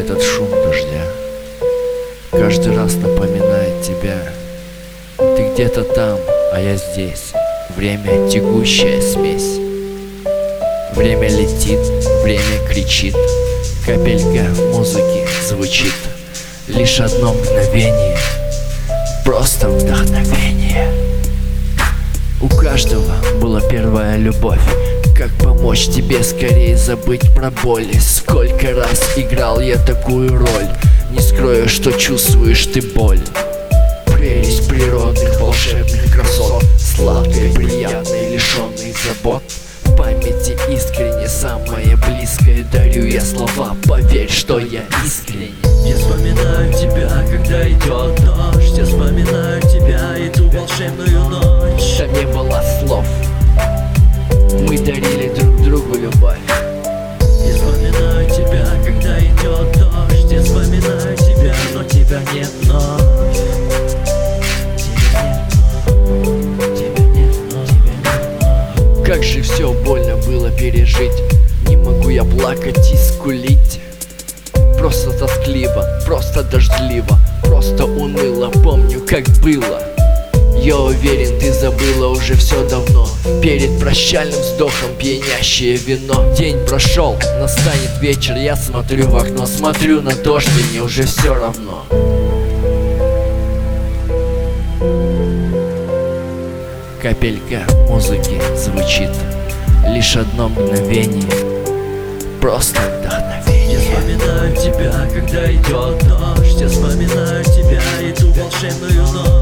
Этот шум дождя каждый раз напоминает тебя. Ты где-то там, а я здесь. Время — тягущая смесь. Время летит, время кричит. Капелька музыки звучит. Лишь одно мгновение, просто вдохновение. У каждого была первая любовь. Как помочь тебе скорее забыть про боль? Сколько раз играл я такую роль. Не скрою, что чувствуешь ты боль. Прелесть природных волшебных красот, сладкой, приятной, лишенной забот. В памяти искренне самое близкое дарю я слова. Поверь, что я искренне. Я вспоминаю тебя, когда идет дождь. Я вспоминаю тебя и ту волшебную ночь. Там не было слов, мы дарили друг другу любовь. Я вспоминаю тебя, когда идет дождь. Я вспоминаю тебя, но тебя нет вновь. Тебя нет вновь. Как же все больно было пережить. Не могу я плакать и скулить. Просто тоскливо, просто дождливо, просто уныло. Помню, как было. Я уверен, ты забыла уже все давно. Перед прощальным вздохом пьянящее вино. День прошел, настанет вечер. Я смотрю в окно, смотрю на дождь, и мне уже все равно. Капелька музыки звучит. Лишь одно мгновение, просто вдохновение. Я вспоминаю тебя, когда идет дождь. Я вспоминаю тебя и ту волшебную ночь.